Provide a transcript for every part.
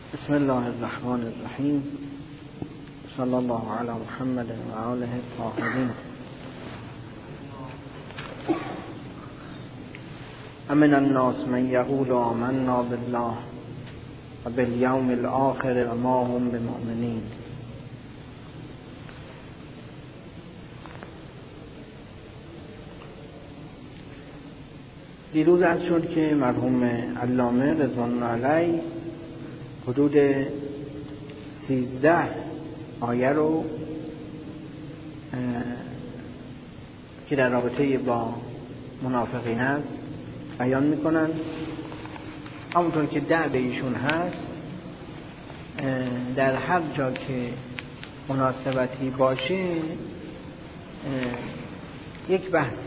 بسم الله الرحمن الرحیم. صلی الله علی محمد و آله الطاهرین. من الناس من یقول آمنا بالله و بالیوم الآخر و ما هم بمؤمنین. دیروز عرض شد که مرحوم علامه رضوان الله علیه حدود 13 آیه رو که در رابطه با منافقین هست بیان میکنن. همونطور که دعو ایشون هست، در هر جا که مناسبتی باشه یک بحث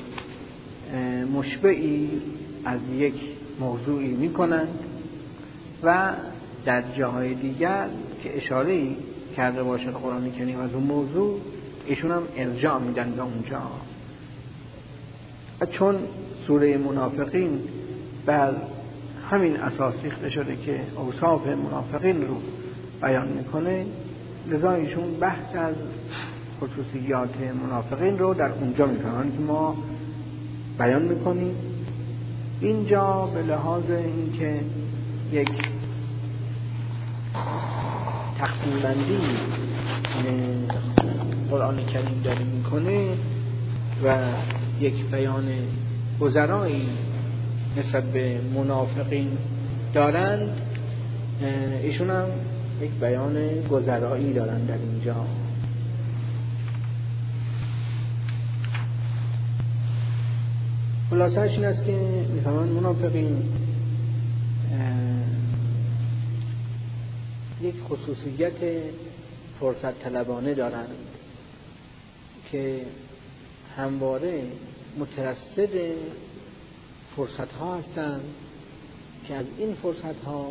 مشبعی از یک موضوعی میکنن و در جاهای دیگر که اشاره‌ای کرده باشه قرآن کریم از اون موضوع ایشون هم ارجاع میدن به اونجا. و چون سوره منافقین بر همین اساس ریخته شده که اوصاف منافقین رو بیان میکنه، لذا ایشون بحث از خصوصیات منافقین رو در اونجا میکنن که ما بیان میکنیم. اینجا به لحاظ اینکه یک تقسیم بندی قرآن کریم داره میکنه و یک بیان گذرایی نسبت به منافقین دارند، ایشون هم یک بیان گذرایی دارند در اینجا. خلاصه‌اش این است که میفهمن منافقین یک خصوصیت فرصت طلبانه دارند که همواره مترصد فرصت ها هستند که از این فرصت ها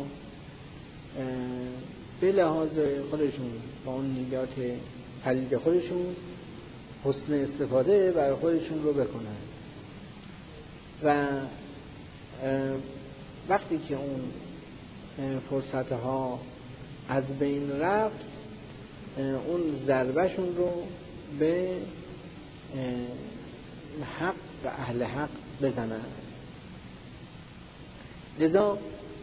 به لحاظ خودشون با اون نیات پلید خودشون حسن استفاده برای خودشون رو بکنن و وقتی که اون فرصت ها از بین رفت اون ضربهشون رو به حق و اهل حق بزنن. لذا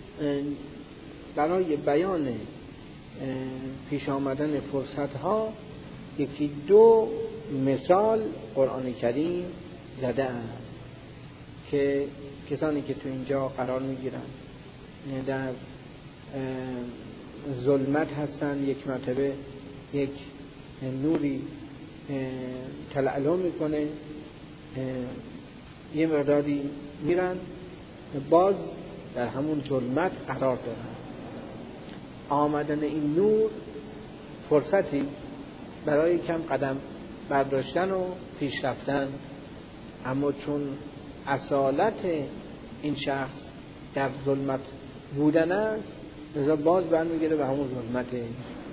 برای بیان پیش آمدن فرصت ها یکی دو مثال قرآن کریم زده است که کسانی که تو اینجا قرار میگیرن در ظلمت هستن، یک مرتبه یک نوری تلالو میکنه، یه مقداری میرن باز در همون ظلمت قرار دارن. آمدن این نور فرصتی برای کم قدم برداشتن و پیش رفتن، اما چون اصالت این شخص در ظلمت بودن است لذا باز برمیگره به همون ظلمته.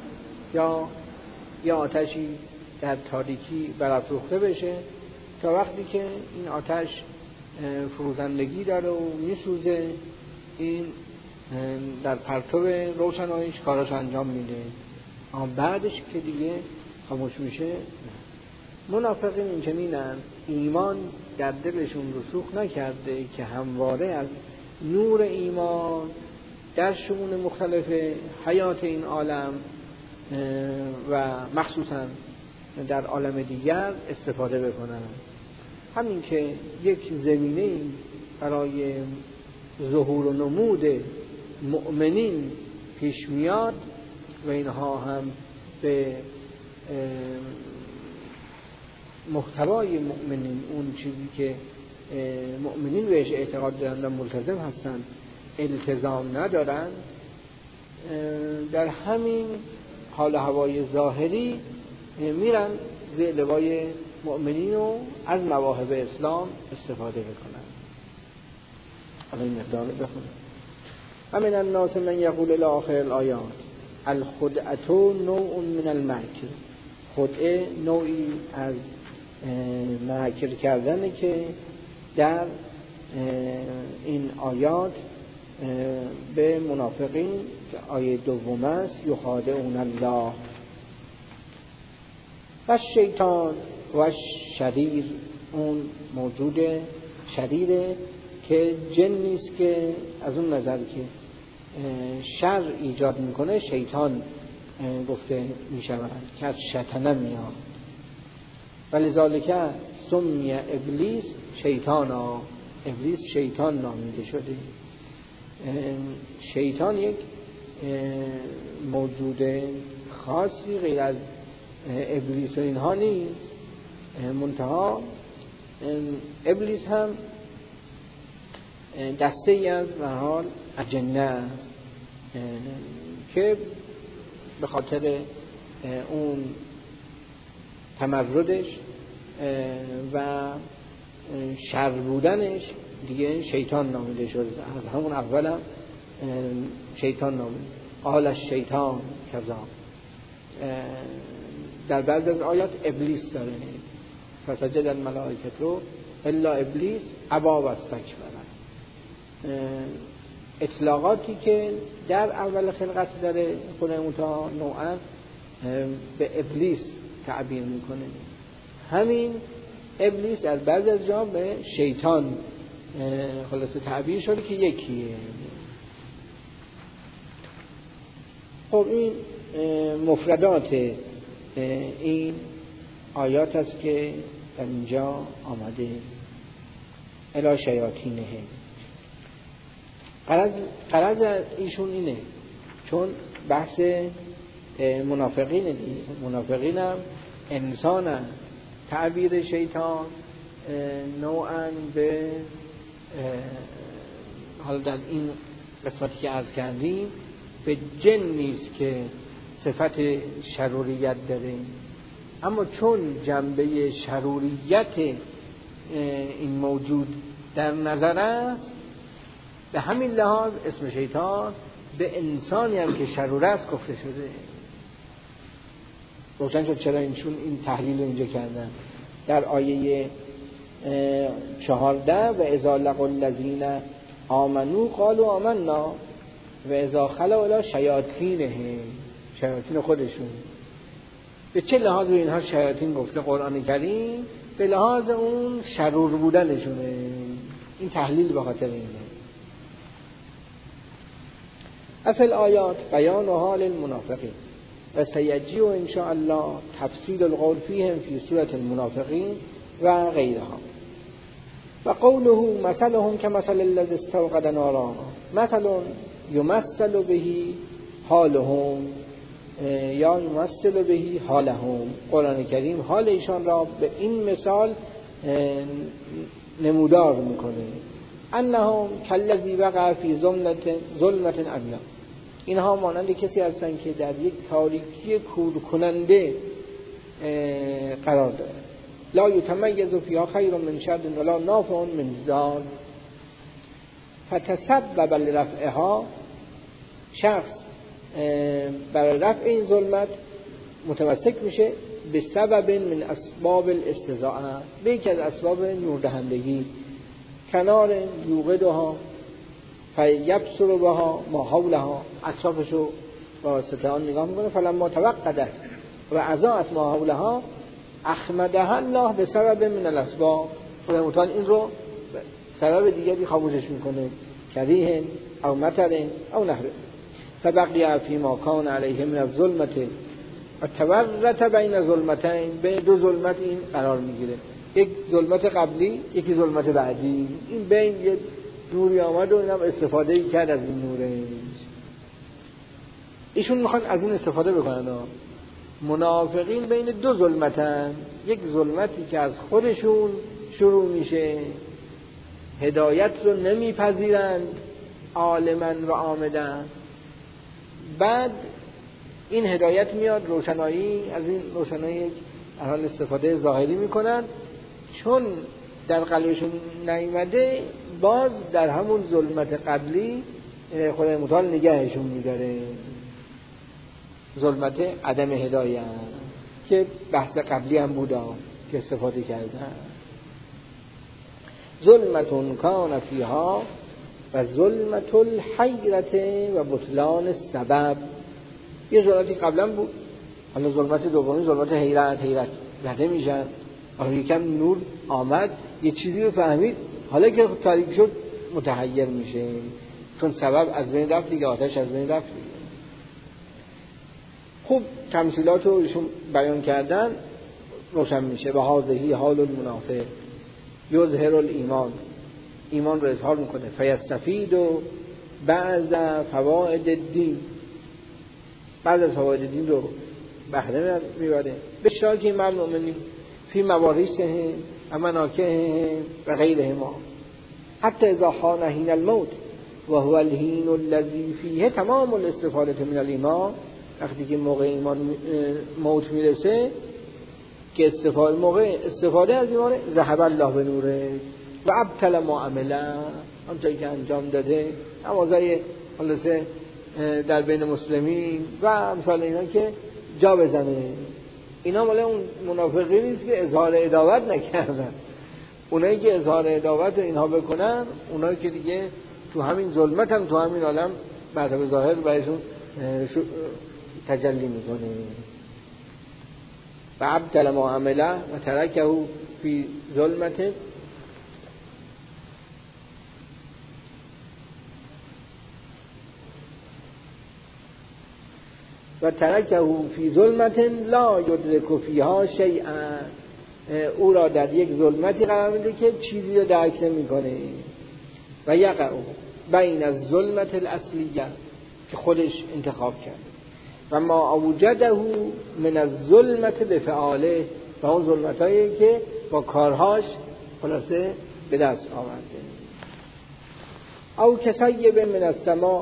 یا آتشی در تاریکی برافروخته بشه تا وقتی که این آتش فروزندگی داره و میسوزه، این در پرتو روشناییش کاراش انجام میده، اما بعدش که دیگه خاموش میشه. منافقین این چنینن، ایمان در دلشون رسوخ نکرده که همواره از نور ایمان در شؤون مختلف حیات این عالم و مخصوصا در عالم دیگر استفاده بکنن. همین که یک زمینه برای ظهور و نمود مؤمنین پیش میاد و اینها هم به محتوای مؤمنین، اون چیزی که مؤمنین بهش اعتقاد دارند و ملتزم هستند، التزام ندارند، در همین حال هوای ظاهری میرن زیر لوای مؤمنین و از مواهب اسلام استفاده بکنن. حالا این مقدار رو بخونم. و من الناس من یقول الی آخر الآیات الخدعة نوع من المکر. خدعه نوعی از مکر کردنه که در این آیات به منافقین که آیه دوم است یخادعون الله و شیطان و شریر، اون موجود شریره که جن نیست که از اون نظر که شر ایجاد میکنه شیطان گفته میشود که از شطنه میاد، ولذالک سمی ابلیس شیطانا، ابلیس شیطان نامیده شده. شیطان یک موجود خاصی غیر از ابلیس و اینها نیست، منتها ابلیس هم دسته ای از به حال اجنه است که به خاطر اون تمردش و شر بودنش دیگه شیطان نامیده شده. از همون اول هم شیطان نامیده، قال الشیطان کذا. در بعض از آیات ابلیس داره، فسجد الملائکه الا ابلیس ابا و استکبر. اطلاقاتی که در اول خلقت داره خدای متعال نوعا به ابلیس تعبیر میکنه. همین ابلیس در بعض از جا به شیطان خلاصه تعبیر شده که یکیه. خب این مفردات این آیات است که در اینجا آمده. الی شیاطینه، غرض ایشون اینه، چون بحث منافقینه دیگه، منافقین هم انسان هم. تعبیر شیطان نوعا به حالا در این قسمتی که عرض کردیم به جن نیست که صفت شروریت داره، اما چون جنبه شروریت این موجود در نظر است، به همین لحاظ اسم شیطان به انسانی هم که شرور است گفته شده. روشن شد چرا اینشون این تحلیل اینجا کردن. در آیه 14 و اذا لقوا الذین آمنوا قالوا آمنا و اذا خلوا الی شیاطینهم، شیاطین خودشون. به چه لحاظ به اینها شیاطین گفته قرآن کریم؟ به لحاظ اون شرور بودنشونه. این تحلیل به خاطر اینه. افل آیات بیان و حال المنافقین و سیجی و انشاء الله تفصیل القول فیهم فی سورة المنافقین و غیرها. و قوله مثلهم كمثل الذی استوقد نارا مثل یمثل به حالهم یا یمثل به حالهم. قرآن کریم حال ایشان را به این مثال نمودار میکنه. انهم کالذی وقع فی ظلمة عمیاء، اینها مانند کسی هستند که در یک تاریکی کور کننده قرار دارد. لا یتمیز فیها خیر من شر ولا نافع من ضار. فتسبب لرفعها، شخص برای رفع این ظلمت متمسک میشه به سبب من اسباب الاستضاءه، به یکی از اسباب نور دهندگی. کنار یوقدها فیبصر بها ما حولها، اطرافشو با ستان نگاه میکنه. فلما توقده و اضاءت ما حولها اخمدها الله به سبب من الاسباب. خدای متعال این رو سبب دیگری خاموشش میکنه، کریه او مطر او نهر. فبقی فی ما کان علیه من الظلمت و تورط بین ظلمتین، به دو ظلمت این قرار میگیره، یک ظلمت قبلی یکی ظلمت بعدی. این بین یه دوری آمد و اینم استفاده کرد از این نورش. ایشون میخوان از این استفاده بکنن. منافقین بین دو ظلمتن، یک ظلمتی که از خودشون شروع میشه، هدایت رو نمیپذیرند عالما و آمدن، بعد این هدایت میاد روشنایی، از این روشنایی حال استفاده ظاهری میکنن، چون در قلبشون نیامده باز در همون ظلمت قبلی خدای متعال نگهشون میداره. ظلمت عدم هدایت که بحث قبلی هم بوده که استفاده کردن. ظلمتون کان فیها و ظلمت الحیرت و بطلان سبب. یه ظلمتی قبلا بود، حالا ظلمت دومی ظلمت حیرت زده میشن. حالا یکم نور آمد، یه چیزی رو فهمید، حالا که تاریک شد متحیر میشه، چون سبب از بین رفت دیگه، آتش از بین رفت دیگه. خوب تمثیلات رو ایشون بیان کردن، روشن میشه. و هذه حال المنافق یظهر الایمان، ایمان رو اظهار میکنه. فیستفید و بعض فواید الدین، بعض از فواید دین رو بهره میبره. به اشتراک این مؤمنین فی مواریثهم و مناکحهم و غیرهما حتی اذا حان حین الموت و هو الحین الذی فیه تمام الاستفاده من الایمان. وقتی که موقع ایمان موت میرسه که موقع استفاده از ایمان، ذهب الله به نوره و ابطل ما عمله، آنچه که انجام داده نمازهای خلاصه در بین مسلمین و امثال اینا که جا بزنه. اینا مال اون منافقی نیست که اظهار عداوت نکردن. اونایی که اظهار عداوت اینها بکنن، اونایی که دیگه تو همین ظلمت هم تو همین عالم بعد به ظاهر بهشون تجلی میکنه. و ابطل ما عمله و ترکه فی ظلمت و ترکه فی ظلمت لا یدرک فیها شیئا، او را در یک ظلمتی قرار میده که چیزی رو درک نمیکنه. و یقع بین از ظلمت الاصلیه که خودش انتخاب کرد و ما اوجده من از ظلمت به فعاله، و اون ظلمتایی که با کارهاش خلاصه به دست آورده. او کسیب من السما،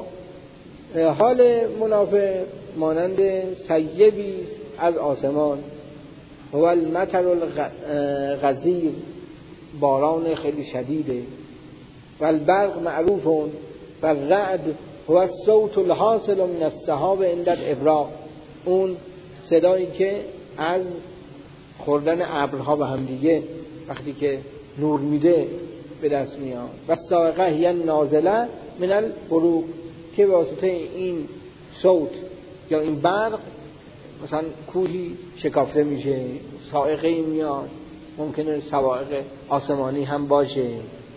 حال منافق مانند سیبی از آسمان، هو المطر الغزیر، باران خیلی شدیده. و البرق معروفون و الرعد هو الصوت الحاصل من السحاب عند الابراق، اون صدایی که از خوردن ابرها به هم دیگه وقتی که نور میده به دست میاد. و صاعقه هی نازله من البروق، که واسطه این صوت یا این برق مثلا کوهی شکافته میشه، صاعقه میاد، ممکنه صواعق آسمانی هم باشه.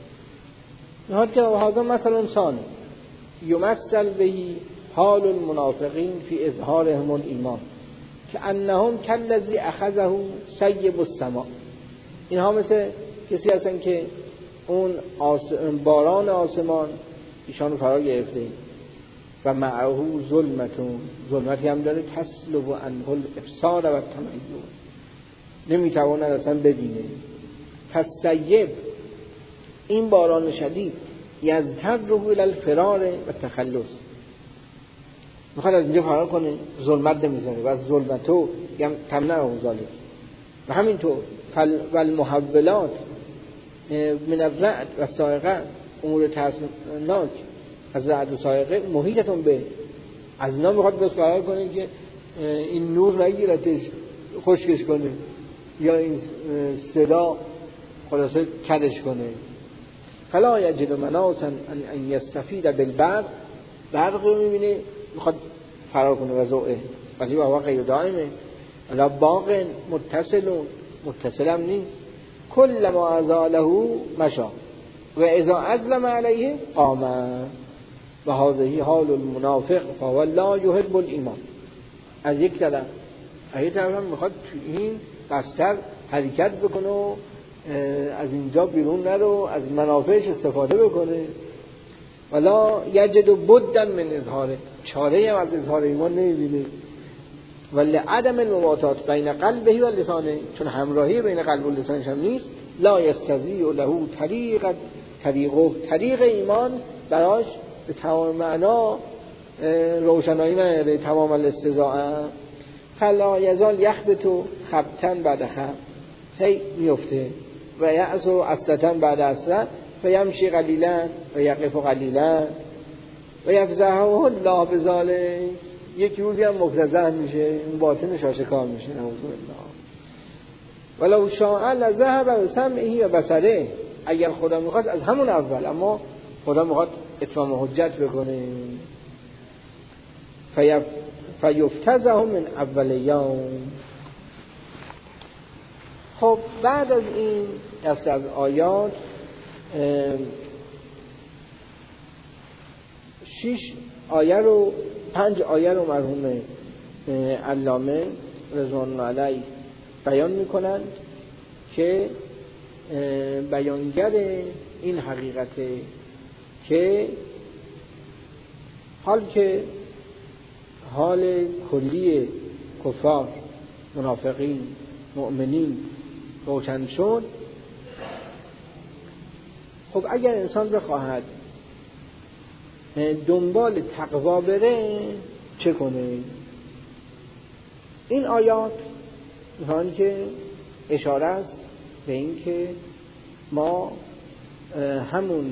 نهاد که هذا مثلا انسان یمثل بهی حال المنافقین فی اظهارهم الایمان که انهم کالذی اخذه سیب السما، اینها مثل کسی هستن که اون باران آسمان ایشان رو فرا گرفته و معه ظلمتی هم داره تسلب و عنه الابصار و التميز، نمیتواند اصلا ببینه. پس سیب این باران شدید یذهب الی الفرار و تخلص، میخواد از اینجا فرار کنه، ظلمت نمیذاره و از ظلمتو تمنع و ظالم. و همینطور و المحولات من الرعد و صاعقه، امور ترسناک از رعد و صاعقه محیطتون به، از اینا میخواد بس فرار کنه که این نور نگیرتش خشکش کنه یا این صدا خلاصه کدش کنه. فلا یجد مناسا ان یستفید بالبرق، برق رو میبینه میخواد فرار کنه و زوئه، ولی با غیر دائمه الا باق متصل هم نیست. کل ما ازاله مشا و اذا ازلم علیه قام و هذه حال المنافق فهو لا یحب الایمان. از یک طرف هم میخواد این بستر حرکت بکنه و از اینجا بیرون نرو، از منافعش استفاده بکنه. ولا یجد بدا من اظهاره، چاره هم از اظهار ایمان نمیبینه. ولی عدم المواتات بین قلبه و لسانه، چون همراهی بین قلب و لسانش هم نیست. لا یستطیع له طریق ایمان براش به تمام معنا روشنایی نداره، تمام الاستضاءه. فلا یزال یخبط خبطا بعد خبط، هی میفته و یعصر عصرة بعد عصرة فیمشی قلیلا و یقف قلیلا و یفزعه الله بذالک، یک روزی هم مفزع میشه، اون باطنش آشکار میشه. نعوذ بالله. ولو شاء لذهب بسمعه و بصره، اگر خدا میخواست از همون اول، اما خدا میخواد اتمام حجت بکنه. فیفتزه من اول یوم. خب بعد از این دسته از آیات 5 آیه رو مرحوم علامه رضوان الله علیه بیان میکنند که بیانگر این حقیقته که حال کلی کفار، منافقین، مؤمنین روشن شد. خب اگر انسان بخواهد دنبال تقوا بره چه کنه؟ این آیات میخوان که اشاره است به این که ما همون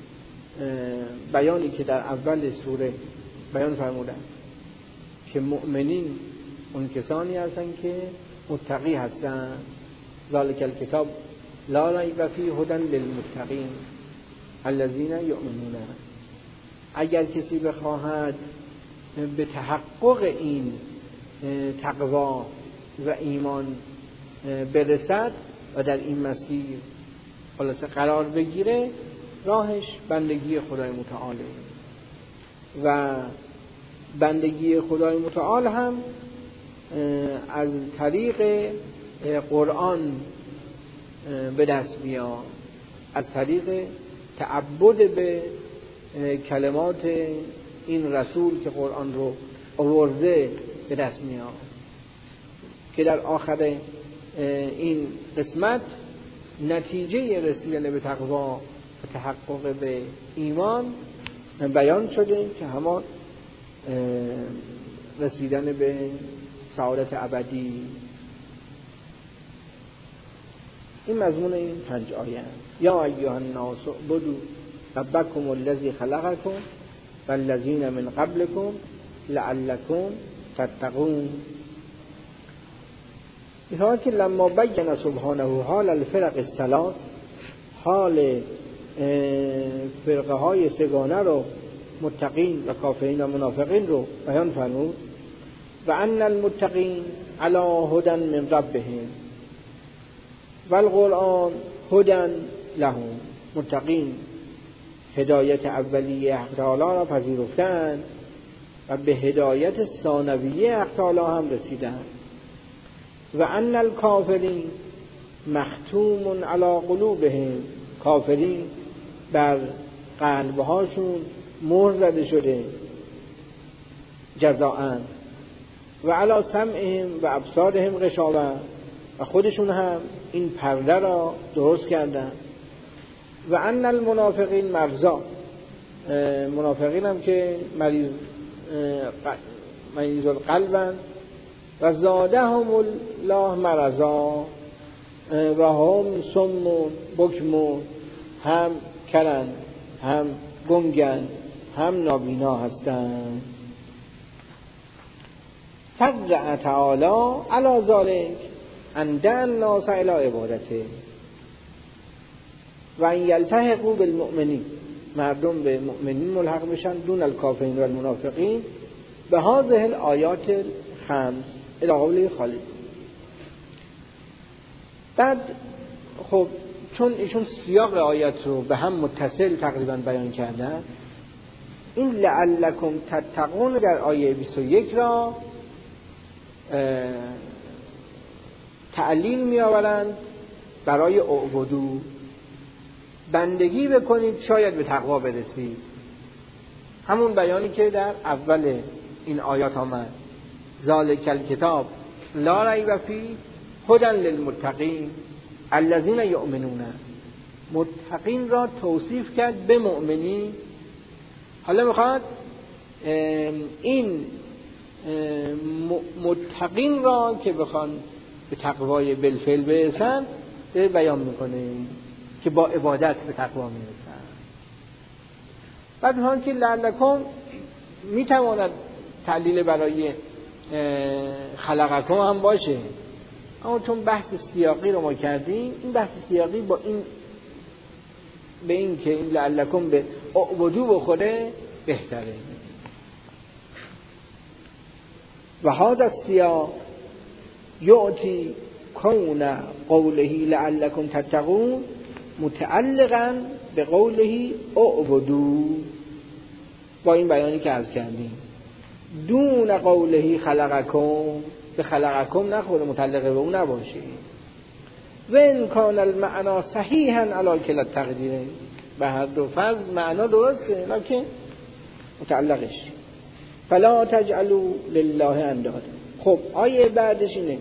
بیانی که در اول سوره بیان فرمودن که مؤمنین اون کسانی هستن که متقی هستن، ذالک الکتاب لا ریب فیه هدی للمتقین الذین یؤمنون. اگر کسی بخواهد به تحقق این تقوا و ایمان برسد و در این مسیر خلاصه قرار بگیره، راهش بندگی خدای متعاله و بندگی خدای متعال هم از طریق قرآن به دست میاد، از طریق تعبد به کلمات این رسول که قرآن رو آورده به دست میاد، که در آخر این قسمت نتیجه رسیدن به تقوا و تحقق به ایمان بیان شده که همان رسیدن به سعادت ابدی. این مضمون این 5 آیه است. یا ایها الناس اعبدوا ربکم الذی خلقکم والذین من قبلکم لعلکم تتقون. می‌خوام که لما بیان سبحانه حال الفرق الثلاث، حال فرقه های سگانه رو، متقین و کافرین و منافقین رو بیان فرمود. و ان المتقین علی هدی من ربهم و القرآن هدی لهم. متقین هدایت اولیه حق تعالی را پذیرفتند و به هدایت ثانویه حق تعالی هم رسیدند. و ان الکافرین مختوم علی قلوبهم. کافرین بر قلبهاشون مهر زده شده جزاءً. و علی سمعهم و ابصارهم غشاوة. و خودشون هم این پرده را درست کردن. و ان المنافقین مرضى. منافقین هم که مریض القلبن و زادهم الله مرضا و هم صم بکم، هم کرن، هم گنگن، هم نابینا هستند. فضع تعالی علی ذلک ان دعا الناس الی عبادته و ان یلتحقوا بالمؤمنین. مردم به مؤمنین ملحق بشن دون الکافرین و المنافقین به هذه الآیات الخمس الی قوله خالد. بعد خب چون ایشون سیاق آیات رو به هم متصل تقریبا بیان کردن، این لعلکم تتقون در آیه 21 را تعلیل می آورند برای اعبدو، بندگی بکنید شاید به تقوا برسید. همون بیانی که در اول این آیات آمد، ذالک الکتاب لا ریب فیه هدی للمتقین الذین یؤمنون. متقین را توصیف کرد به مؤمنین. حالا میخواد این متقین را که بخوان به تقوای بالفعل برسن بیان میکنه که با عبادت به تقوا میرسن. بعد میخوان که لعلکم میتواند تعلیل برای خلقکم هم باشه، اما چون بحث سیاقی رو ما کردیم، این بحث سیاقی با این به این که این لعلکم به اعبدو بخوره بهتره. و هذا السیاق یعطی کون قوله لعلکم تتقون متعلقا به قوله اعبدو، با این بیانی که عرض کردیم، دون قوله خلقکم، به خلقکم نخوره، متعلق به اون نباشه. و ان کان المعنی صحیحا علی کلا التقدیرین، به هر دو فرض معنا درسته لکن متعلقش. فلا تجعلوا لله اندادا. خب آیه بعدش اینه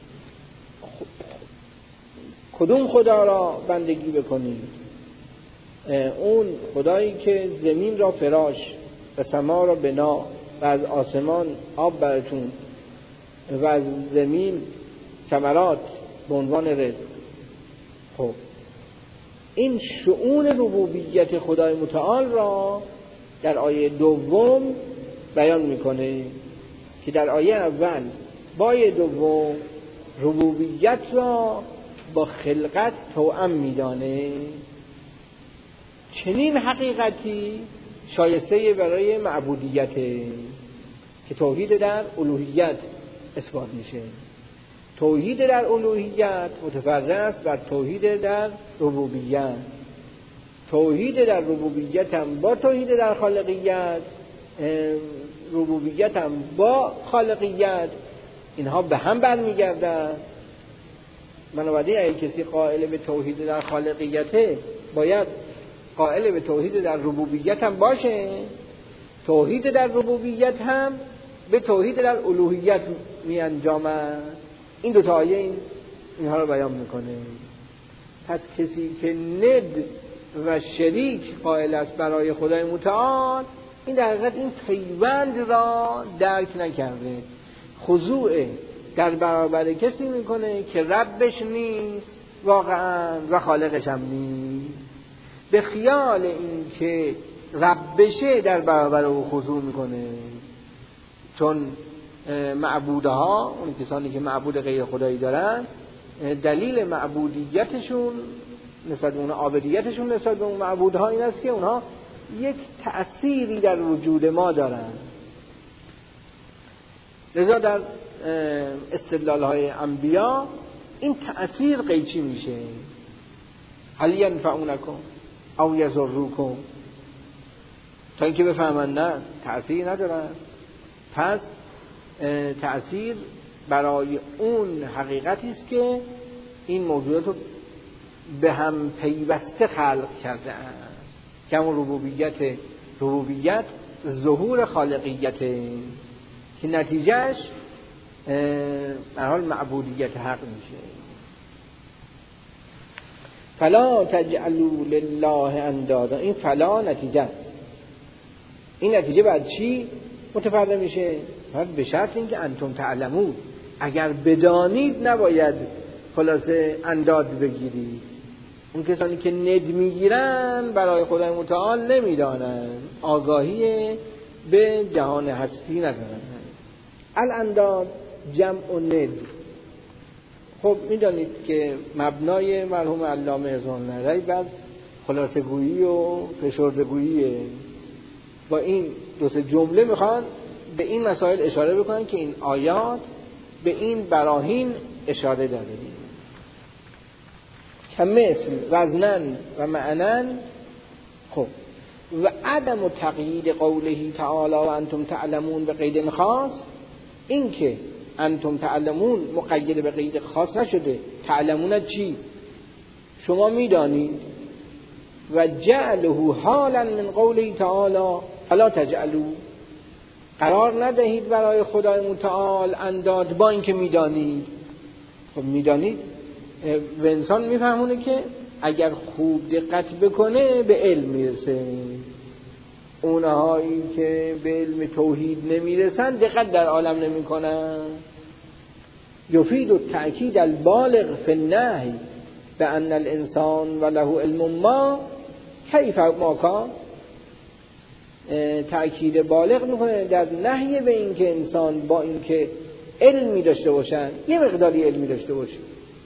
کدوم خدا را بندگی بکنید؟ اون خدایی که زمین را فراش و سما را بنا و از آسمان آب براتون و از زمین ثمرات به عنوان رزق. خب این شؤون ربوبیت خدای متعال را در آیه دوم بیان میکنه که در آیه اول با آیه دوم ربوبیت را با خلقت توأم میدانه. چنین حقیقتی شایسته برای معبودیت که توحید در الوهیت اثبات میشه. توحید در الوهیت متفرع است بر توحید در ربوبیت. توحید در ربوبیت هم با توحید در خالقیت، ربوبیت هم با خالقیت، اینها به هم برمیگردن. بنابراین اگه کسی قائل به توحید در خالقیته باید قائل به توحید در ربوبیت هم باشه. توحید در ربوبیت هم به توحید در الوهیت می انجامد. این دو تا آیه اینها رو بیان میکنه. پس کسی که ند و شریک قائل است برای خدای متعال، این در حقیقت این پیوند را درک نکرده. خضوع در برابر کسی میکنه که ربش نیست واقعا و خالقش هم نیست. به خیال این که ربشه در برابر او خضوع میکنه. چون معبودها، اون کسانی که معبود غیر خدایی دارن، دلیل معبودیتشون نسبت به اون عابدیتشون نسبت به اون معبودها این است که اونها یک تأثیری در وجود ما دارن. لذا در استدلال‌های انبیا این تأثیر قیچی میشه. هل ینفعونکم او یضرکم، تا اینکه بفهمن نه تأثیر ندارن. پس تأثیر برای اون حقیقتی است که این موجودات رو به هم پیوسته خلق کرده اند، که همون ربوبیت ظهور خالقیت که نتیجهش در حال معبودیت حق میشه. فلا تجعلوا لله اندادا، این فلا نتیجه است. این نتیجه بعد چی متفرع میشه؟ بعد به شرط اینکه انتم تعلمون، اگر بدانید نباید خلاصه انداد بگیرید. اون کسانی که ند میگیرن برای خدای متعال نمیدانن، آگاهی به جهان هستی ندارن. الانداد جمع ند. خب میدانید که مبنای مرحوم علامه ازهرنظری بعد خلاصه گویی و فشرده گوییه. با این دو سه جمله میخوان به این مسائل اشاره بکنن که این آیات به این براهین اشاره داره. کمثل وزنن و معنن. خب و عدم تقیید قوله تعالی و انتم تعلمون به قید خاص، این که انتم تعلمون مقید به قید خاص نشده. تعلمون چی؟ شما میدانید. و جعله حالا من قوله تعالی فلا تجعلوا، قرار ندهید برای خدای متعال انداد با این که میدانید. خب میدانید و انسان میفهمونه که اگر خوب دقت بکنه به علم میرسه. اونهایی که به علم توحید نمیرسن دقت در عالم نمیکنن. یفید التأکید البالغ فی النهی بأن الانسان وله علم ما کیف ما کان. تأکید بالغ میکنه در نهی به این که انسان با این که علمی داشته باشن یه مقداری علمی داشته باشه،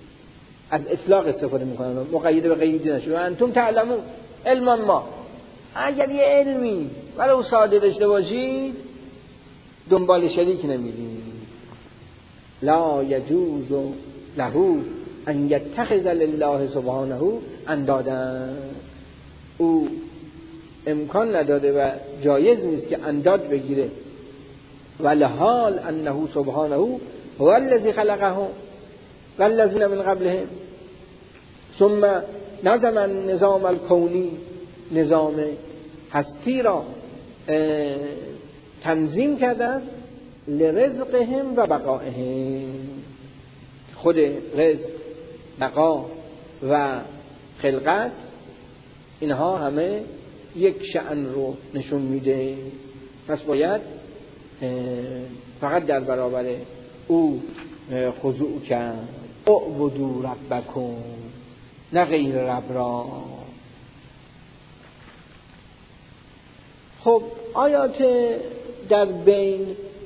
از اطلاق استفاده میکنن، مقید به قید نشه. و انتم تعلمون علم ما، اگر یه علمی ولو ساده داشته باشید دنبال شریک نمیرید. لا یجوز له ان یتخذ لله سبحانه اندادا، او امکان نداده و جایز نیست که انداد بگیره. ولحال انه سبحانه هو الذی خلقهم والذین من قبلهم ثم نظم النظام الکونی، نظام هستی را تنظیم کرده است لرزقهم و بقائهم. خود رزق، بقا و خلقت اینها همه یک شأن رو نشون میده. پس باید فقط در برابر او خضوع کرد. اعبدوا ربکم، نه غیر رب را. خب آیات در بین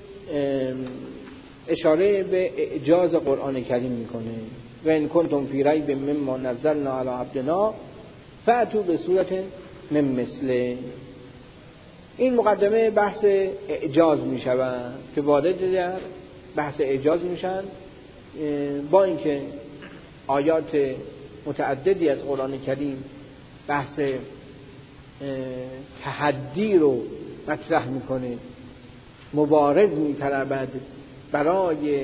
اشاره به اعجاز قرآن کریم میکنه. و ان کنتم فی ریب مما نزلنا علی عبدنا فأتوا بسورة من مثله. این مقدمه بحث اعجاز میشود که وارد در بحث اعجاز میشن، با اینکه آیات متعددی از قرآن کریم بحث تحدی رو مطرح میکنه، مبارز میطلبد برای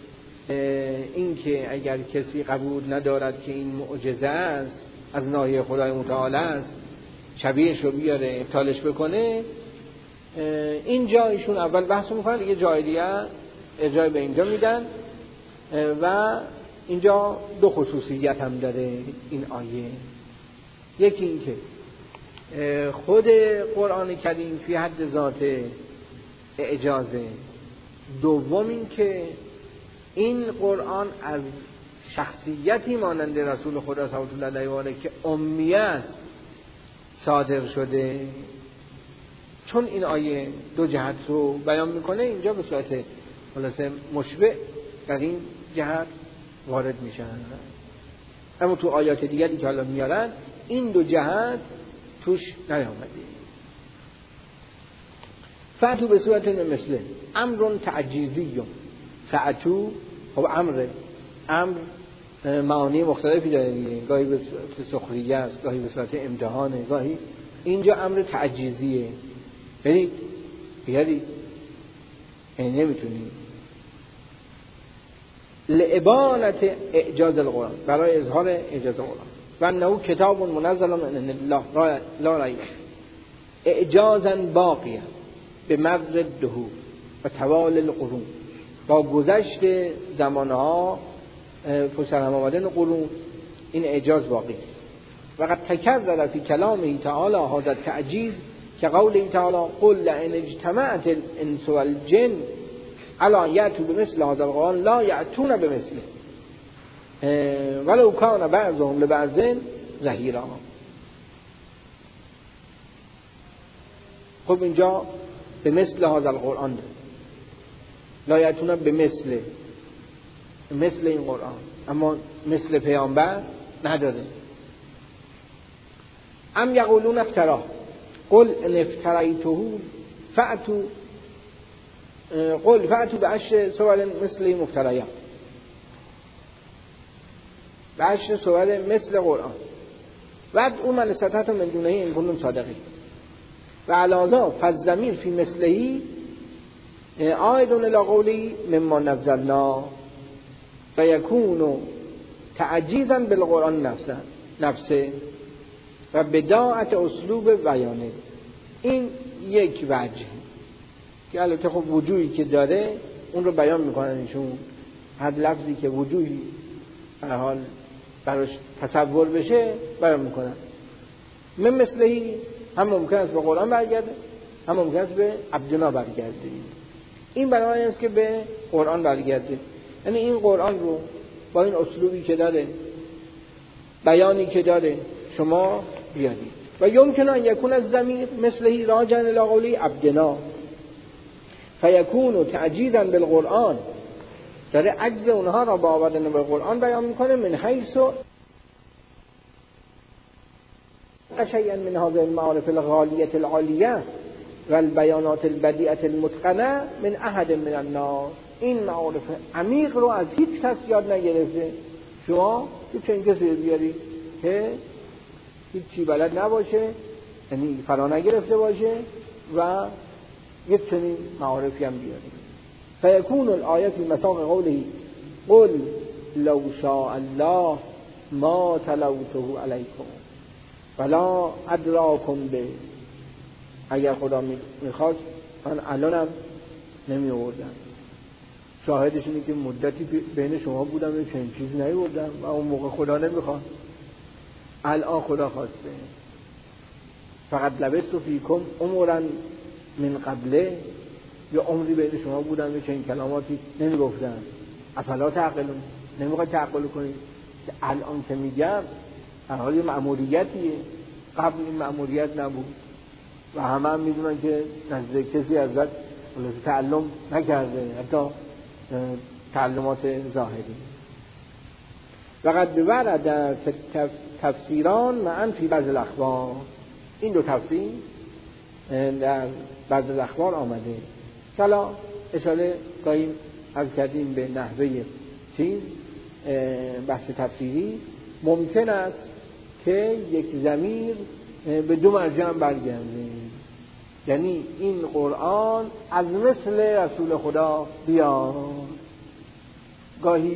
اینکه اگر کسی قبول ندارد که این معجزه است، از ناحیه خدای متعال است، شبیهش رو بیاره ابطالش بکنه. این جایشون اول بحث میکنن، دیگه جای دیگه ارجاع به اینجا میدن. و اینجا دو خصوصیت هم داره این آیه. یکی این که خود قرآن کریم فی حد ذات اعجازه. دوم این که این قرآن از شخصیتی مانند رسول خدا صلی الله علیه و آله که امیه است صادر شده. چون این آیه دو جهت رو بیان میکنه، اینجا به صورت خلاصه مشبع در این جهت وارد میشن. اما تو آیات دیگری که حالا میارن این دو جهت توش نیامده. فأتوا بسورة من مثله، امر تعجیزی. فأتوا خب امر معانی مختلفی داره دیگه، گاهی به صورت سخریه است، گاهی به صورت امتحانه، گاهی اینجا امر تعجیزیه، یعنی نمیتونی. لعبانت اعجاز القرآن، برای اظهار اعجاز القرآن. و انه کتاب منزل من الله لا ریب، اعجازا باقیا به مر الدهور و طوال القرون، با گذشت زمانها پشتر هم آمدن قرون این اعجاز باقی است. و قد تکرر فی کلامه تعالی هذا التعجیز که قوله تعالی قل لئن اجتمعت الانس والجن علی یأتوا بمثل هذا القرآن لا یأتون بمثله ولو کان بعضهم لبعض ظهیرا. خب اینجا به مثل هذا القرآن ده. لا یأتون بمثل، مثل این قرآن، اما مثل پیامبر نداره. ام یقولون افتراه قل ان افتریته فأتوا بعشر سور مثل مفتریات، بعشر سور مثل قرآن. بعد اون من استطعتم من دونه این کنتم صادقین. و علاوه فالضمیر فی مثلهی عائد الی قولی مما نزلنا و یکون تعجیزا بالقرآن نفسه و بداعت اسلوب بیانه. این یک وجه که البته خب وجوهی که داره اون رو بیان میکنن ایشون، هر لفظی که وجوهی به حال براش تصور بشه بیان میکنن. من مثلهی هم ممکن است به قرآن برگرده، هم ممکن است به عبدنا برگرده. این برای است که به قرآن برگرده، یعنی این قرآن رو با این اسلوبی که داره، بیانی که داره شما بیارید. و یمکن ان یکون الضمیر مثلهی راجعا الی قولی عبدنا فیکون تعجیزا بالقرآن، داره عجز اونها را با آوردن به قرآن بیان میکنه. من حیث تلقى شيئا من هذه المعارف الغالیة العالیه و البیانات البدیعة المتقنه من احد من الناس. این معارف عمیق رو از هیچ کس یاد نگرفته. شما چه کسی بیاری که هیچ چی بلد نباشه، یعنی فرا نگرفته باشه و یک چنین معارفی هم بیاری. فیکون الآیه فی مساق قوله قل لو شاء الله ما تلوته علیکم ولا ادراکم به. اگر خدا میخواست من الانم نمی آوردم. شاهدش اینه که مدتی بین شما بودم و چنین چیزی نیاوردم و اون موقع خدا نمیخواد. الان خدا خواسته. فقط لبثت فیکم عمرا من قبله، یا عمری بین شما بودم و چنین کلماتی نمیگفتم. افلا تعقلون، نمیخواد تعقل کنید که الان که میگم در حال مأموریتیه، قبل این مأموریت نبود و همه هم میدونن که نزد کسی ازت تعلم نکرده، حتی تعلمات ظاهری. وقد ورد تفسیران معاً فی بعض الاخبار. این دو تفسیر در بعض الاخبار آمده. حالا اشاره گاهی از کردیم به نحوه بحث تفسیری. ممکن است که یک ضمیر به دو مرجع هم برگرده، یعنی این قرآن از مثل رسول خدا بیاد. گاهی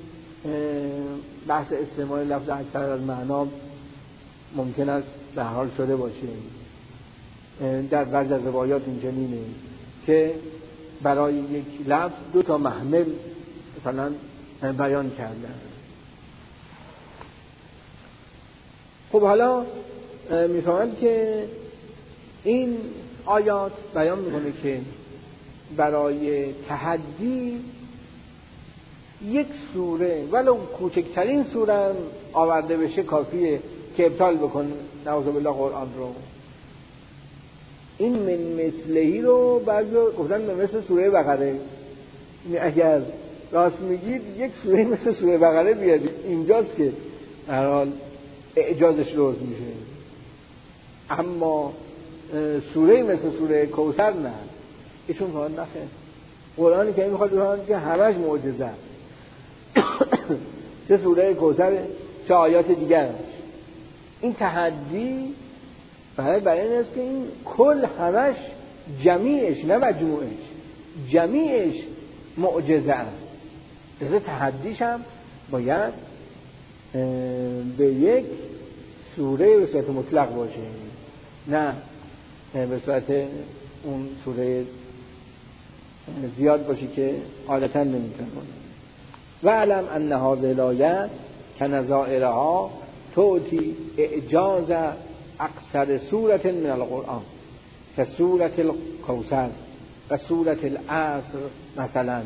بحث استعمال لفظ اکثر از معنا ممکن است به حال شده باشه. در بعض از روایات اینجنینه که برای یک لفظ دو تا محمل مثلا بیان کردن. خب حالا میفهمند که این آیات بیان میکنه که برای تحدی یک سوره ولو کوچکترین سوره آورده بشه کافیه که ابطال بکنه نعوذ بالله قرآن رو. این من مثلهی رو بعضی گفتن مثل سوره بقره. اگر راست میگید یک سوره مثل سوره بقره بیاد، اینجاست که در حال اعجازش لرز میشه. اما سوره مثل سوره کوثر نه. ایشون فهم نخه. قرآنی که میخواد بفهمد که همش معجزه است. چه سوره کوثر چه آیات دیگر. این تحدی برای این است که این کل همش جمیعش نه مجموعش، جمیعش معجزه است. از تحدیش هم باید به یک سوره به صورت مطلق باشه، نه به صورت اون سوره زیاد باشه که عادتا نمیتونه. و علم ان هذه الآیه کنظائرها تعطی اعجاز اکثر سوره من القرآن که سوره الکوثر و سوره العصر مثلا.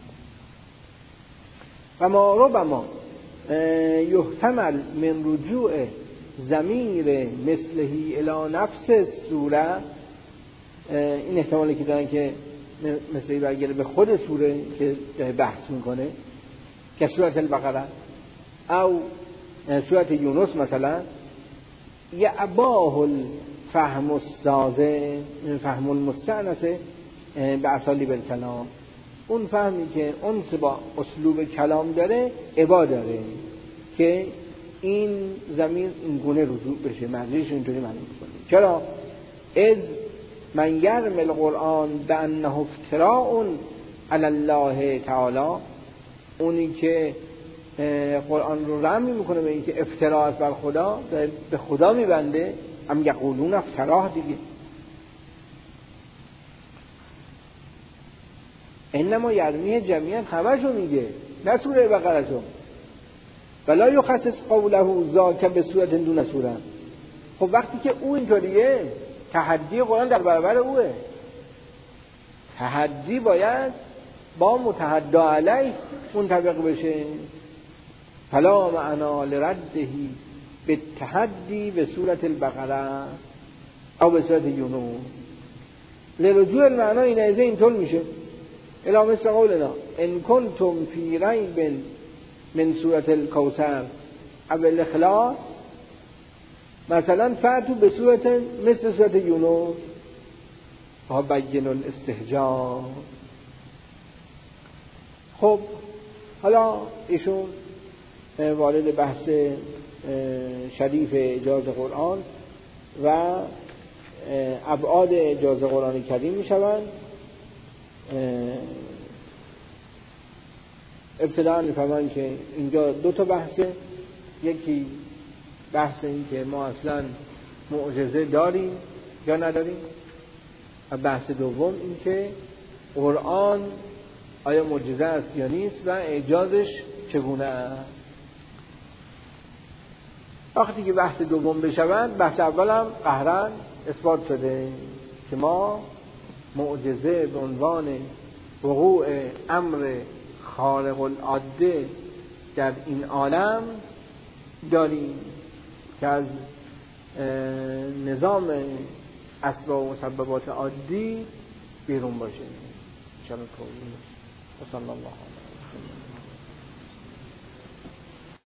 و ما ربما یحتمل من رجوع ضمیر مثلهی الی نفس سوره. این احتمالی که دارن که مثلی برگرده به خود سوره که بحث میکنه که سوره البقره او سوره یونس مثلا. یعباه الفهم الساذج فهم المستأنس به اسالیب الکلام. اون فهمی که اون با اسلوب کلام داره عبا داره که این ضمیر این گونه رجوع بشه، معنیش اینطوری معنی کنه. چرا؟ از من یرم القرآن بانه افتراء علی الله تعالی. اونی که قرآن رو رمی میکنه به اینکه افتراء است بر خدا، به خدا میبنده. هم یقولون افتراه دیگه. انما یرمیه جمعیت همشو میگه، نه سوره بقره شو. ولا یخصص قوله ذاک به صورت دون سوره. خب وقتی که او اینطوریه، تحدی قرآن در برابر اوه. تحدی باید با متحدی علیه منطبق بشه. فلا معنا لردهی به تحدی به صورت البقره او به صورت یونس. لرجوع المعنا اینطور میشه. الا مثل قولنا ان کنتم فی ریب من سورة الکوثر او الاخلاص مثلا فاتو به صورت مثل صورت یونس ها بین الاستهجان. خب حالا ایشون وارد بحث شریف اعجاز قرآن و ابعاد اعجاز قرآن کریم می شوند. ابتداء می فرمایند که اینجا دو تا بحثه، یکی بحث این که ما اصلا معجزه داریم یا نداریم، و بحث دوم این که قرآن آیا معجزه است یا نیست و اعجازش چگونه است. وقتی که بحث دوم بشوند، بحث اول هم قهرن اثبات شده که ما معجزه به عنوان وقوع امر خارق العاده در این عالم داریم که از نظام اسباب و مسببات عادی بیرون باشه. شما صلی الله علیه